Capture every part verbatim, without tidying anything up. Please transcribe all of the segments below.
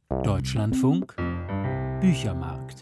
Deutschlandfunk Büchermarkt.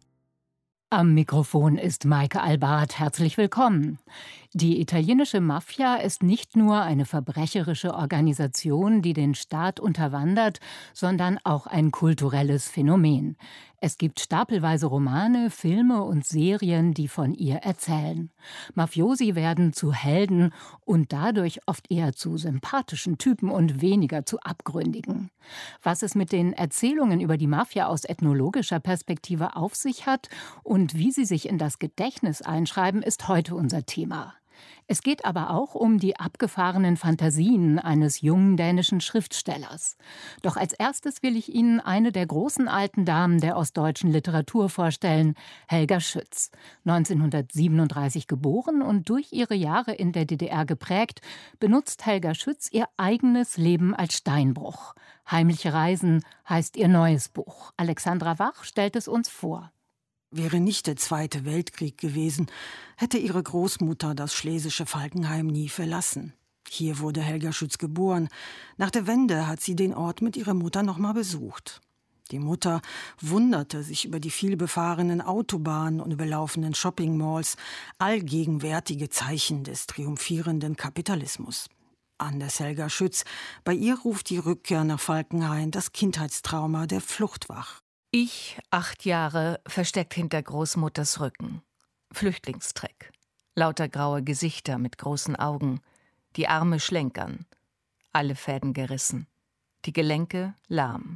Am Mikrofon ist Maike Albart. Herzlich willkommen. Die italienische Mafia ist nicht nur eine verbrecherische Organisation, die den Staat unterwandert, sondern auch ein kulturelles Phänomen. Es gibt stapelweise Romane, Filme und Serien, die von ihr erzählen. Mafiosi werden zu Helden und dadurch oft eher zu sympathischen Typen und weniger zu abgründigen. Was es mit den Erzählungen über die Mafia aus ethnologischer Perspektive auf sich hat und wie sie sich in das Gedächtnis einschreiben, ist heute unser Thema. Es geht aber auch um die abgefahrenen Fantasien eines jungen dänischen Schriftstellers. Doch als erstes will ich Ihnen eine der großen alten Damen der ostdeutschen Literatur vorstellen, Helga Schütz. neunzehnhundertsiebenunddreißig geboren und durch ihre Jahre in der D D R geprägt, benutzt Helga Schütz ihr eigenes Leben als Steinbruch. Heimliche Reisen heißt ihr neues Buch. Alexandra Wach stellt es uns vor. Wäre nicht der Zweite Weltkrieg gewesen, hätte ihre Großmutter das schlesische Falkenhain nie verlassen. Hier wurde Helga Schütz geboren. Nach der Wende hat sie den Ort mit ihrer Mutter noch mal besucht. Die Mutter wunderte sich über die vielbefahrenen Autobahnen und überlaufenden Shoppingmalls, allgegenwärtige Zeichen des triumphierenden Kapitalismus. Anders Helga Schütz, bei ihr ruft die Rückkehr nach Falkenhain das Kindheitstrauma der Flucht wach. Ich, acht Jahre, versteckt hinter Großmutters Rücken. Flüchtlingstreck. Lauter graue Gesichter mit großen Augen. Die Arme schlenkern. Alle Fäden gerissen. Die Gelenke lahm.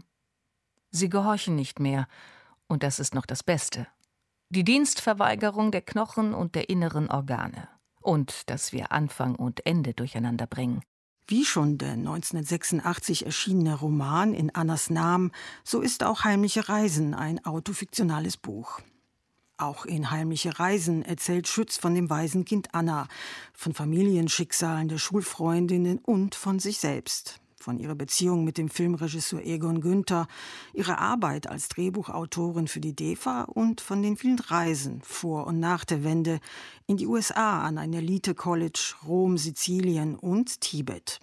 Sie gehorchen nicht mehr. Und das ist noch das Beste. Die Dienstverweigerung der Knochen und der inneren Organe. Und dass wir Anfang und Ende durcheinander bringen. Wie schon der neunzehnhundertsechsundachtzig erschienene Roman In Annas Namen, so ist auch Heimliche Reisen ein autofiktionales Buch. Auch in Heimliche Reisen erzählt Schütz von dem Waisenkind Anna, von Familienschicksalen der Schulfreundinnen und von sich selbst. Von ihrer Beziehung mit dem Filmregisseur Egon Günther, ihrer Arbeit als Drehbuchautorin für die D E F A und von den vielen Reisen vor und nach der Wende in die U S A an ein Elite-College, Rom, Sizilien und Tibet.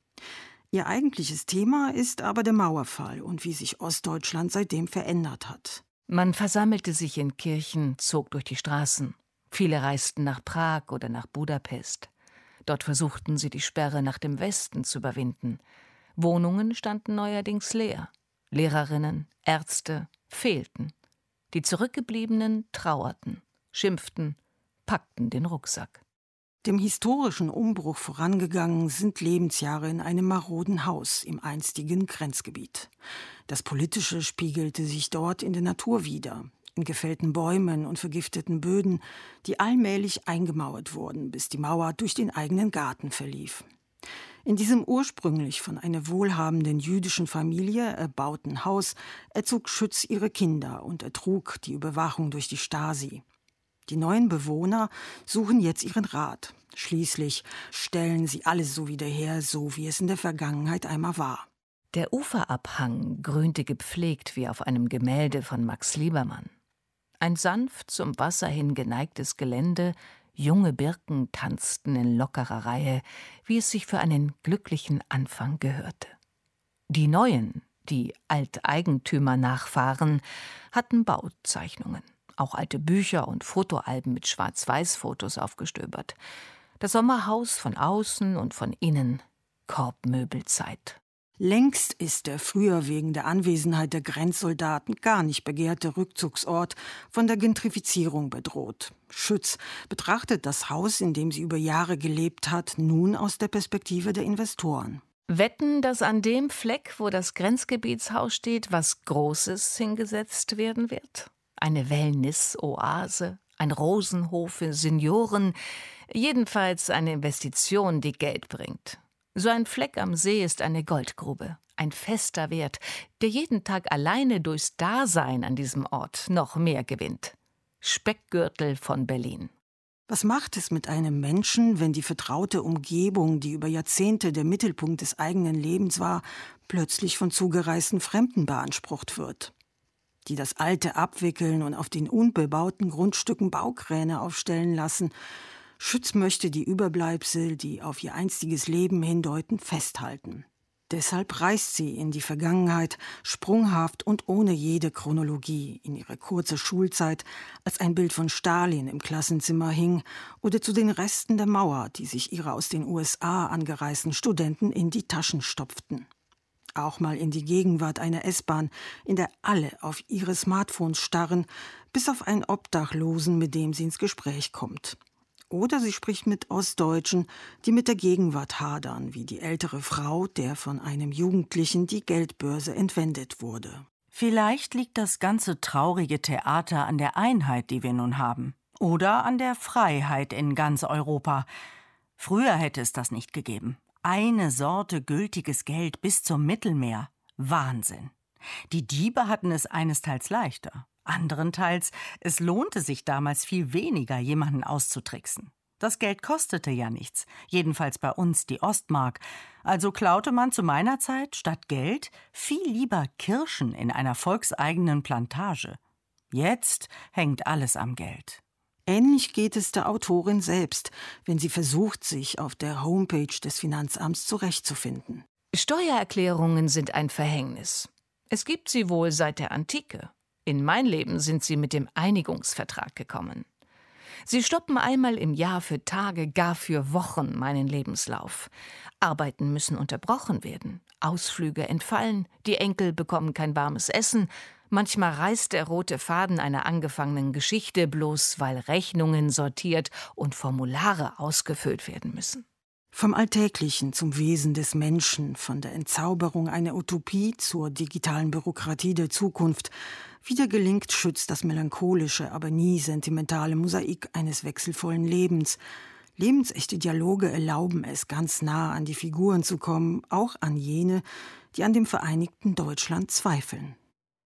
Ihr eigentliches Thema ist aber der Mauerfall und wie sich Ostdeutschland seitdem verändert hat. Man versammelte sich in Kirchen, zog durch die Straßen. Viele reisten nach Prag oder nach Budapest. Dort versuchten sie, die Sperre nach dem Westen zu überwinden. Wohnungen standen neuerdings leer. Lehrerinnen, Ärzte fehlten. Die Zurückgebliebenen trauerten, schimpften, packten den Rucksack. Dem historischen Umbruch vorangegangen sind Lebensjahre in einem maroden Haus im einstigen Grenzgebiet. Das Politische spiegelte sich dort in der Natur wider, in gefällten Bäumen und vergifteten Böden, die allmählich eingemauert wurden, bis die Mauer durch den eigenen Garten verlief. In diesem ursprünglich von einer wohlhabenden jüdischen Familie erbauten Haus erzog Schütz ihre Kinder und ertrug die Überwachung durch die Stasi. Die neuen Bewohner suchen jetzt ihren Rat. Schließlich stellen sie alles so wieder her, so wie es in der Vergangenheit einmal war. Der Uferabhang grünte gepflegt wie auf einem Gemälde von Max Liebermann. Ein sanft zum Wasser hin geneigtes Gelände, junge Birken tanzten in lockerer Reihe, wie es sich für einen glücklichen Anfang gehörte. Die Neuen, die Alteigentümer-Nachfahren, hatten Bauzeichnungen, auch alte Bücher und Fotoalben mit Schwarz-Weiß-Fotos aufgestöbert. Das Sommerhaus von außen und von innen, Korbmöbelzeit. Längst ist der früher wegen der Anwesenheit der Grenzsoldaten gar nicht begehrte Rückzugsort von der Gentrifizierung bedroht. Schütz betrachtet das Haus, in dem sie über Jahre gelebt hat, nun aus der Perspektive der Investoren. Wetten, dass an dem Fleck, wo das Grenzgebietshaus steht, was Großes hingesetzt werden wird? Eine Wellness-Oase, ein Rosenhof für Senioren, jedenfalls eine Investition, die Geld bringt. So ein Fleck am See ist eine Goldgrube, ein fester Wert, der jeden Tag alleine durchs Dasein an diesem Ort noch mehr gewinnt. Speckgürtel von Berlin. Was macht es mit einem Menschen, wenn die vertraute Umgebung, die über Jahrzehnte der Mittelpunkt des eigenen Lebens war, plötzlich von zugereisten Fremden beansprucht wird? Die das Alte abwickeln und auf den unbebauten Grundstücken Baukräne aufstellen lassen. Schütz möchte die Überbleibsel, die auf ihr einstiges Leben hindeuten, festhalten. Deshalb reist sie in die Vergangenheit, sprunghaft und ohne jede Chronologie, in ihre kurze Schulzeit, als ein Bild von Stalin im Klassenzimmer hing, oder zu den Resten der Mauer, die sich ihre aus den U S A angereisten Studenten in die Taschen stopften. Auch mal in die Gegenwart einer S-Bahn, in der alle auf ihre Smartphones starren, bis auf einen Obdachlosen, mit dem sie ins Gespräch kommt. Oder sie spricht mit Ostdeutschen, die mit der Gegenwart hadern, wie die ältere Frau, der von einem Jugendlichen die Geldbörse entwendet wurde. Vielleicht liegt das ganze traurige Theater an der Einheit, die wir nun haben. Oder an der Freiheit in ganz Europa. Früher hätte es das nicht gegeben. Eine Sorte gültiges Geld bis zum Mittelmeer. Wahnsinn. Die Diebe hatten es einesteils leichter. Anderenteils, es lohnte sich damals viel weniger, jemanden auszutricksen. Das Geld kostete ja nichts, jedenfalls bei uns die Ostmark. Also klaute man zu meiner Zeit statt Geld viel lieber Kirschen in einer volkseigenen Plantage. Jetzt hängt alles am Geld. Ähnlich geht es der Autorin selbst, wenn sie versucht, sich auf der Homepage des Finanzamts zurechtzufinden. Steuererklärungen sind ein Verhängnis. Es gibt sie wohl seit der Antike. In mein Leben sind sie mit dem Einigungsvertrag gekommen. Sie stoppen einmal im Jahr für Tage, gar für Wochen meinen Lebenslauf. Arbeiten müssen unterbrochen werden, Ausflüge entfallen, die Enkel bekommen kein warmes Essen. Manchmal reißt der rote Faden einer angefangenen Geschichte, bloß weil Rechnungen sortiert und Formulare ausgefüllt werden müssen. Vom Alltäglichen zum Wesen des Menschen, von der Entzauberung einer Utopie zur digitalen Bürokratie der Zukunft. Wieder gelingt Schütz das melancholische, aber nie sentimentale Mosaik eines wechselvollen Lebens. Lebensechte Dialoge erlauben es, ganz nah an die Figuren zu kommen, auch an jene, die an dem vereinigten Deutschland zweifeln.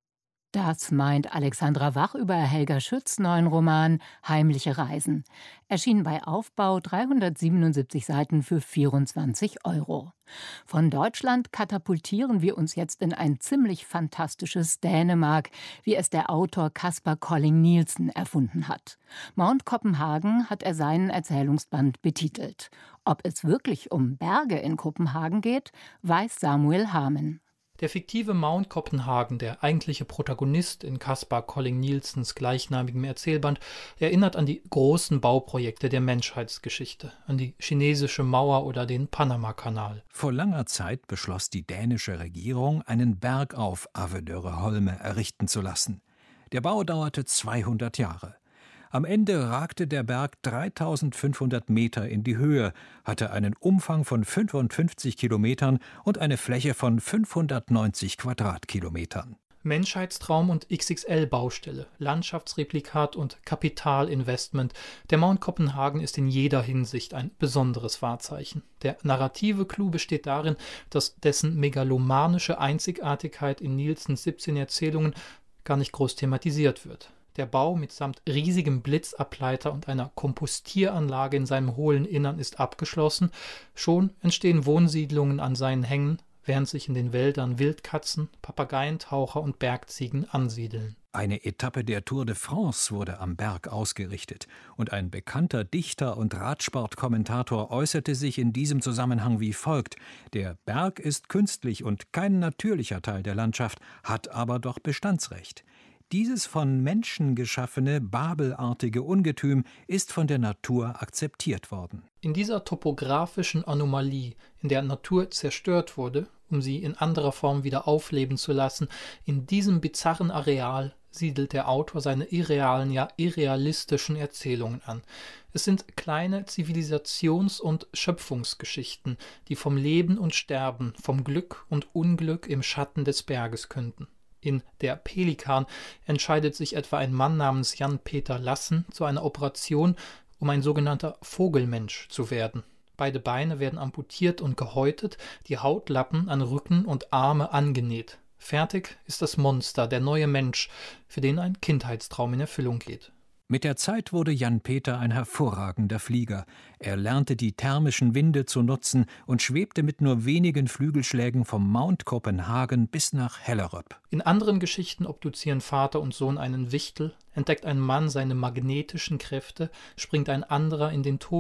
Das meint Alexandra Wach über Helga Schütz' neuen Roman »Heimliche Reisen«. Erschien bei Aufbau, dreihundertsiebenundsiebzig Seiten für vierundzwanzig Euro. Von Deutschland katapultieren wir uns jetzt in ein ziemlich fantastisches Dänemark, wie es der Autor Kasper Colling Nielsen erfunden hat. Mount Kopenhagen hat er seinen Erzählungsband betitelt. Ob es wirklich um Berge in Kopenhagen geht, weiß Samuel Hamen. Der fiktive Mount Kopenhagen, der eigentliche Protagonist in Kasper Colling Nielsens gleichnamigem Erzählband, erinnert an die großen Bauprojekte der Menschheitsgeschichte, an die chinesische Mauer oder den Panamakanal. Vor langer Zeit beschloss die dänische Regierung, einen Berg auf Avedøre Holme errichten zu lassen. Der Bau dauerte zweihundert Jahre. Am Ende ragte der Berg dreitausendfünfhundert Meter in die Höhe, hatte einen Umfang von fünfundfünfzig Kilometern und eine Fläche von fünfhundertneunzig Quadratkilometern. Menschheitstraum und X X L-Baustelle, Landschaftsreplikat und Kapitalinvestment. Der Mount Kopenhagen ist in jeder Hinsicht ein besonderes Wahrzeichen. Der narrative Clou besteht darin, dass dessen megalomanische Einzigartigkeit in Nielsens siebzehn Erzählungen gar nicht groß thematisiert wird. Der Bau mitsamt riesigem Blitzableiter und einer Kompostieranlage in seinem hohlen Innern ist abgeschlossen. Schon entstehen Wohnsiedlungen an seinen Hängen, während sich in den Wäldern Wildkatzen, Papageientaucher und Bergziegen ansiedeln. Eine Etappe der Tour de France wurde am Berg ausgerichtet und ein bekannter Dichter und Radsportkommentator äußerte sich in diesem Zusammenhang wie folgt: Der Berg ist künstlich und kein natürlicher Teil der Landschaft, hat aber doch Bestandsrecht. Dieses von Menschen geschaffene, babelartige Ungetüm ist von der Natur akzeptiert worden. In dieser topografischen Anomalie, in der Natur zerstört wurde, um sie in anderer Form wieder aufleben zu lassen, in diesem bizarren Areal siedelt der Autor seine irrealen, ja irrealistischen Erzählungen an. Es sind kleine Zivilisations- und Schöpfungsgeschichten, die vom Leben und Sterben, vom Glück und Unglück im Schatten des Berges künden. In Der Pelikan entscheidet sich etwa ein Mann namens Jan-Peter Lassen zu einer Operation, um ein sogenannter Vogelmensch zu werden. Beide Beine werden amputiert und gehäutet, die Hautlappen an Rücken und Arme angenäht. Fertig ist das Monster, der neue Mensch, für den ein Kindheitstraum in Erfüllung geht. Mit der Zeit wurde Jan-Peter ein hervorragender Flieger. Er lernte die thermischen Winde zu nutzen und schwebte mit nur wenigen Flügelschlägen vom Mount Kopenhagen bis nach Hellerup. In anderen Geschichten obduzieren Vater und Sohn einen Wichtel, entdeckt ein Mann seine magnetischen Kräfte, springt ein anderer in den Tod,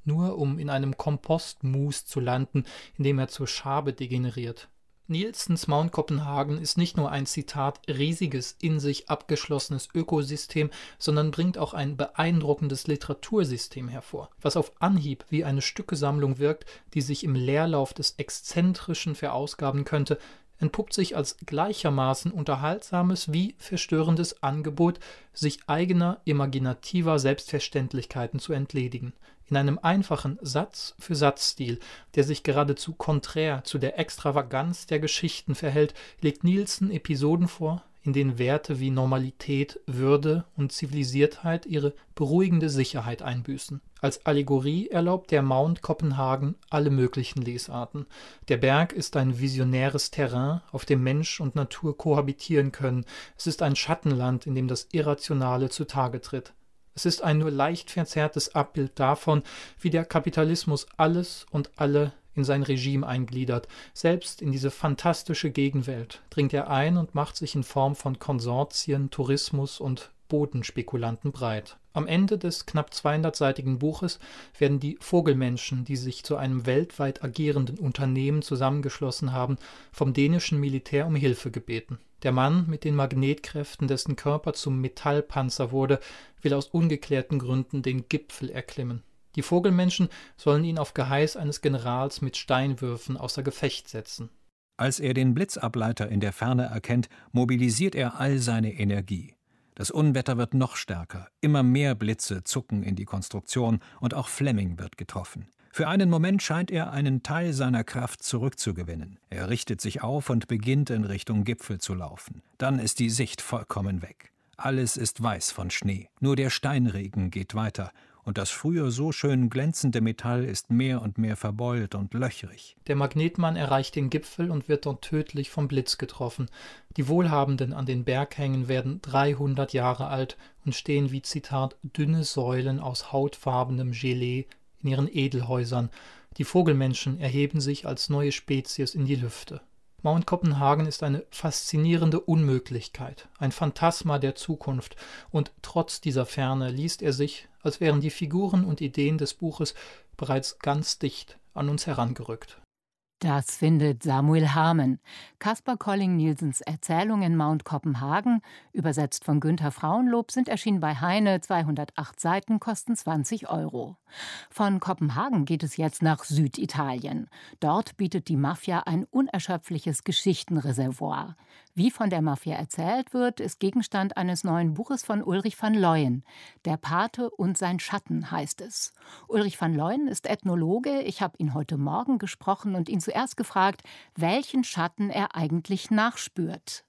nur um in einem Kompostmus zu landen, in dem er zur Schabe degeneriert. Nielsens Mount Kopenhagen ist nicht nur ein, Zitat, riesiges, in sich abgeschlossenes Ökosystem, sondern bringt auch ein beeindruckendes Literatursystem hervor, was auf Anhieb wie eine Stückesammlung wirkt, die sich im Leerlauf des Exzentrischen verausgaben könnte, entpuppt sich als gleichermaßen unterhaltsames wie verstörendes Angebot, sich eigener, imaginativer Selbstverständlichkeiten zu entledigen. In einem einfachen Satz-für-Satz-Stil, der sich geradezu konträr zu der Extravaganz der Geschichten verhält, legt Nielsen Episoden vor, in denen Werte wie Normalität, Würde und Zivilisiertheit ihre beruhigende Sicherheit einbüßen. Als Allegorie erlaubt der Mount Kopenhagen alle möglichen Lesarten. Der Berg ist ein visionäres Terrain, auf dem Mensch und Natur kohabitieren können. Es ist ein Schattenland, in dem das Irrationale zutage tritt. Es ist ein nur leicht verzerrtes Abbild davon, wie der Kapitalismus alles und alle in sein Regime eingliedert. Selbst in diese fantastische Gegenwelt dringt er ein und macht sich in Form von Konsortien, Tourismus und Bodenspekulanten breit. Am Ende des knapp zweihundertseitigen Buches werden die Vogelmenschen, die sich zu einem weltweit agierenden Unternehmen zusammengeschlossen haben, vom dänischen Militär um Hilfe gebeten. Der Mann mit den Magnetkräften, dessen Körper zum Metallpanzer wurde, will aus ungeklärten Gründen den Gipfel erklimmen. Die Vogelmenschen sollen ihn auf Geheiß eines Generals mit Steinwürfen außer Gefecht setzen. Als er den Blitzableiter in der Ferne erkennt, mobilisiert er all seine Energie. Das Unwetter wird noch stärker, immer mehr Blitze zucken in die Konstruktion und auch Fleming wird getroffen. Für einen Moment scheint er einen Teil seiner Kraft zurückzugewinnen. Er richtet sich auf und beginnt in Richtung Gipfel zu laufen. Dann ist die Sicht vollkommen weg. Alles ist weiß von Schnee. Nur der Steinregen geht weiter. Und das früher so schön glänzende Metall ist mehr und mehr verbeult und löchrig. Der Magnetmann erreicht den Gipfel und wird dort tödlich vom Blitz getroffen. Die Wohlhabenden an den Berghängen werden dreihundert Jahre alt und stehen wie, Zitat, dünne Säulen aus hautfarbenem Gelee in ihren Edelhäusern. Die Vogelmenschen erheben sich als neue Spezies in die Lüfte. Mount Kopenhagen ist eine faszinierende Unmöglichkeit, ein Phantasma der Zukunft, und trotz dieser Ferne liest er sich, als wären die Figuren und Ideen des Buches bereits ganz dicht an uns herangerückt. Das findet Samuel Harmen. Caspar Colling-Nielsens Erzählungen Mount Kopenhagen, übersetzt von Günther Frauenlob, sind erschienen bei Heine, zweihundertacht Seiten, kosten zwanzig Euro. Von Kopenhagen geht es jetzt nach Süditalien. Dort bietet die Mafia ein unerschöpfliches Geschichtenreservoir. Wie von der Mafia erzählt wird, ist Gegenstand eines neuen Buches von Ulrich van Leuen. Der Pate und sein Schatten heißt es. Ulrich van Leuen ist Ethnologe. Ich habe ihn heute Morgen gesprochen und ihn zuerst gefragt, welchen Schatten er eigentlich nachspürt.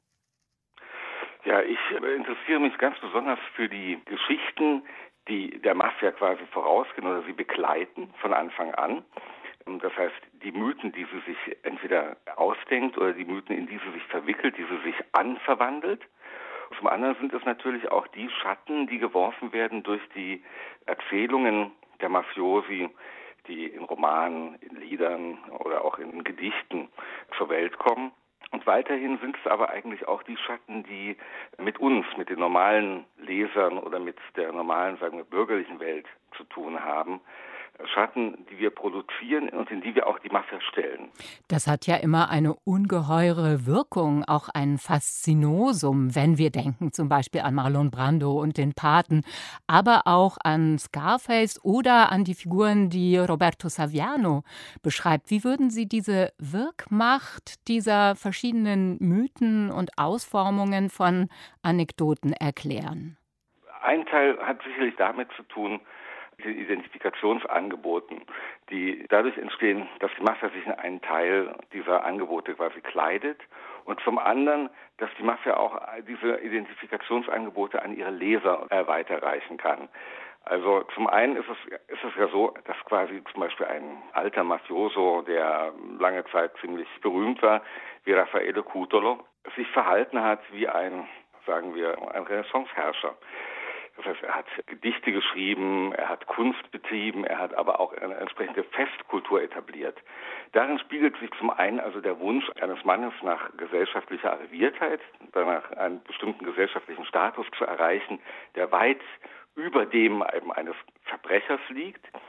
Ja, ich interessiere mich ganz besonders für die Geschichten, die der Mafia quasi vorausgehen oder sie begleiten von Anfang an. Das heißt, die Mythen, die sie sich entweder ausdenkt oder die Mythen, in die sie sich verwickelt, die sie sich anverwandelt. Zum anderen sind es natürlich auch die Schatten, die geworfen werden durch die Erzählungen der Mafiosi, die in Romanen, in Liedern oder auch in Gedichten zur Welt kommen. Und weiterhin sind es aber eigentlich auch die Schatten, die mit uns, mit den normalen Lesern oder mit der normalen, sagen wir, bürgerlichen Welt zu tun haben. Schatten, die wir produzieren und in die wir auch die Mafia stellen. Das hat ja immer eine ungeheure Wirkung, auch ein Faszinosum, wenn wir denken zum Beispiel an Marlon Brando und den Paten, aber auch an Scarface oder an die Figuren, die Roberto Saviano beschreibt. Wie würden Sie diese Wirkmacht dieser verschiedenen Mythen und Ausformungen von Anekdoten erklären? Ein Teil hat sicherlich damit zu tun, den Identifikationsangeboten, die dadurch entstehen, dass die Mafia sich in einen Teil dieser Angebote quasi kleidet, und zum anderen, dass die Mafia auch diese Identifikationsangebote an ihre Leser äh, weiterreichen kann. Also zum einen ist es, ist es ja so, dass quasi zum Beispiel ein alter Mafioso, der lange Zeit ziemlich berühmt war, wie Raffaele Cutolo, sich verhalten hat wie ein, sagen wir, ein Renaissanceherrscher. Das heißt, er hat Gedichte geschrieben, er hat Kunst betrieben, er hat aber auch eine entsprechende Festkultur etabliert. Darin spiegelt sich zum einen also der Wunsch eines Mannes nach gesellschaftlicher Arriviertheit, danach einen bestimmten gesellschaftlichen Status zu erreichen, der weit über dem eben eines Verbrechers liegt.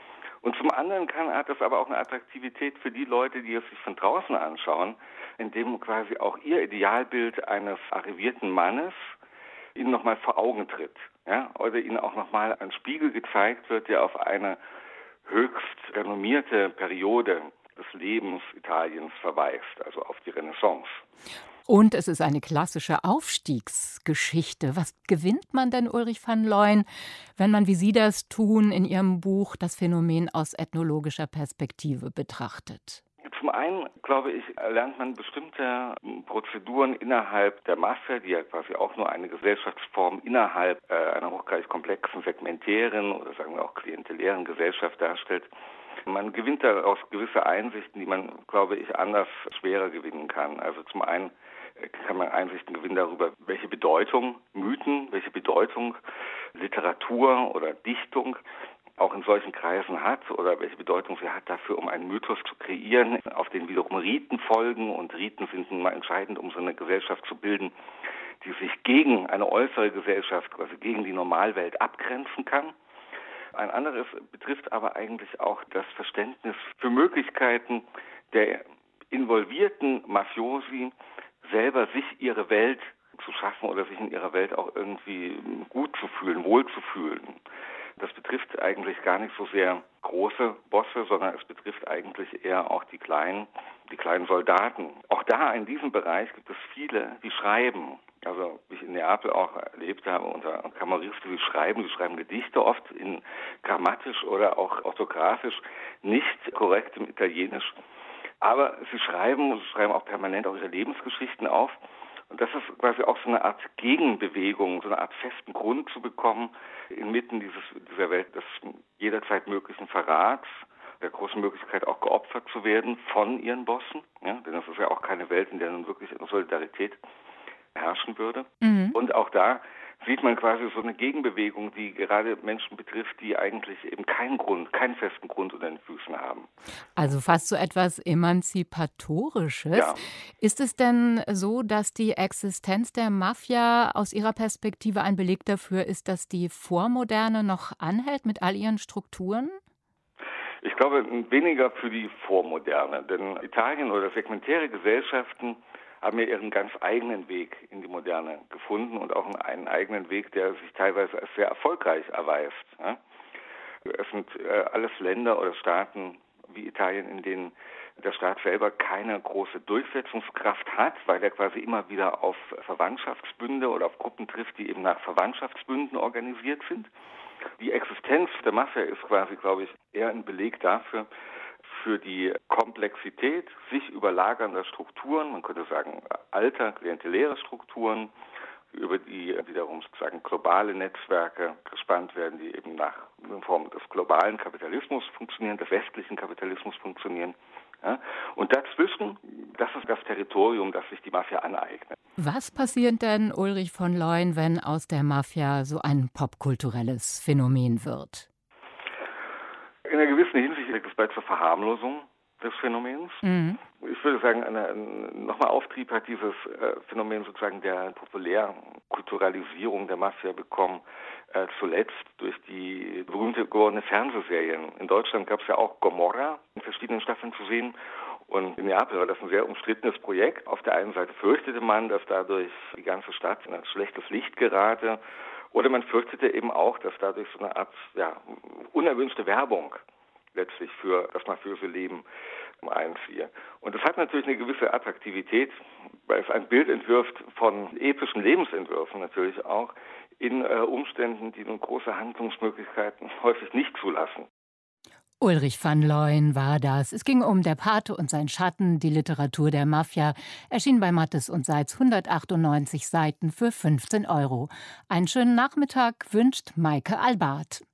Und zum anderen kann, hat das aber auch eine Attraktivität für die Leute, die es sich von draußen anschauen, indem quasi auch ihr Idealbild eines arrivierten Mannes ihnen nochmal vor Augen tritt. Ja? Oder ihnen auch nochmal ein Spiegel gezeigt wird, der auf eine höchst renommierte Periode des Lebens Italiens verweist, also auf die Renaissance. Und es ist eine klassische Aufstiegsgeschichte. Was gewinnt man denn, Ulrich van Leuen, wenn man, wie Sie das tun, in Ihrem Buch das Phänomen aus ethnologischer Perspektive betrachtet? Zum einen, glaube ich, lernt man bestimmte Prozeduren innerhalb der Mafia, die ja quasi auch nur eine Gesellschaftsform innerhalb äh, einer hochgradig komplexen, segmentären oder sagen wir auch klientelären Gesellschaft darstellt. Man gewinnt daraus gewisse Einsichten, die man, glaube ich, anders schwerer gewinnen kann. Also zum einen kann man Einsichten gewinnen darüber, welche Bedeutung Mythen, welche Bedeutung Literatur oder Dichtung auch in solchen Kreisen hat oder welche Bedeutung sie hat dafür, um einen Mythos zu kreieren, auf den wiederum Riten folgen. Und Riten sind nun mal entscheidend, um so eine Gesellschaft zu bilden, die sich gegen eine äußere Gesellschaft, quasi gegen die Normalwelt abgrenzen kann. Ein anderes betrifft aber eigentlich auch das Verständnis für Möglichkeiten der involvierten Mafiosi, selber sich ihre Welt zu schaffen oder sich in ihrer Welt auch irgendwie gut zu fühlen, wohl zu fühlen. Das betrifft eigentlich gar nicht so sehr große Bosse, sondern es betrifft eigentlich eher auch die kleinen, die kleinen Soldaten. Auch da in diesem Bereich gibt es viele, die schreiben. Also wie ich in Neapel auch erlebt habe unter Kameristen, die schreiben, die schreiben Gedichte oft in grammatisch oder auch orthografisch nicht korrektem Italienisch. Aber sie schreiben und sie schreiben auch permanent auch ihre Lebensgeschichten auf. Und das ist quasi auch so eine Art Gegenbewegung, so eine Art festen Grund zu bekommen, inmitten dieses, dieser Welt des jederzeit möglichen Verrats, der großen Möglichkeit auch geopfert zu werden von ihren Bossen. Ja, denn das ist ja auch keine Welt, in der nun wirklich Solidarität herrschen würde. Mhm. Und auch da sieht man quasi so eine Gegenbewegung, die gerade Menschen betrifft, die eigentlich eben keinen Grund, keinen festen Grund unter den Füßen haben. Also fast so etwas Emanzipatorisches. Ja. Ist es denn so, dass die Existenz der Mafia aus Ihrer Perspektive ein Beleg dafür ist, dass die Vormoderne noch anhält mit all ihren Strukturen? Ich glaube, weniger für die Vormoderne. Denn Italien oder segmentäre Gesellschaften haben ja ihren ganz eigenen Weg in die Moderne gefunden und auch einen eigenen Weg, der sich teilweise als sehr erfolgreich erweist. Es sind alles Länder oder Staaten wie Italien, in denen der Staat selber keine große Durchsetzungskraft hat, weil er quasi immer wieder auf Verwandtschaftsbünde oder auf Gruppen trifft, die eben nach Verwandtschaftsbünden organisiert sind. Die Existenz der Mafia ist quasi, glaube ich, eher ein Beleg dafür, für die Komplexität sich überlagernder Strukturen, man könnte sagen alter, klienteläre Strukturen, über die wiederum sozusagen globale Netzwerke gespannt werden, die eben nach in Form des globalen Kapitalismus funktionieren, des westlichen Kapitalismus funktionieren. Ja? Und dazwischen, das ist das Territorium, das sich die Mafia aneignet. Was passiert denn, Ulrich van Leuen, wenn aus der Mafia so ein popkulturelles Phänomen wird? In einer gewissen Hinsicht liegt es bald zur Verharmlosung des Phänomens. Mhm. Ich würde sagen, nochmal Auftrieb hat dieses äh, Phänomen sozusagen der Populärkulturalisierung der Mafia bekommen, äh, zuletzt durch die berühmte gewordene Fernsehserien. In Deutschland gab es ja auch Gomorra in verschiedenen Staffeln zu sehen. Und in Neapel war das ein sehr umstrittenes Projekt. Auf der einen Seite fürchtete man, dass dadurch die ganze Stadt in ein schlechtes Licht gerate. Oder man fürchtete eben auch, dass dadurch so eine Art ja, unerwünschte Werbung letztlich für das mafiöse Leben einziehe. Und das hat natürlich eine gewisse Attraktivität, weil es ein Bild entwirft von epischen Lebensentwürfen natürlich auch in äh, Umständen, die nun große Handlungsmöglichkeiten häufig nicht zulassen. Ulrich van Leuen war das. Es ging um Der Pate und sein Schatten, die Literatur der Mafia, erschien bei Mattes und Seitz, hundertachtundneunzig Seiten für fünfzehn Euro. Einen schönen Nachmittag wünscht Maike Albart.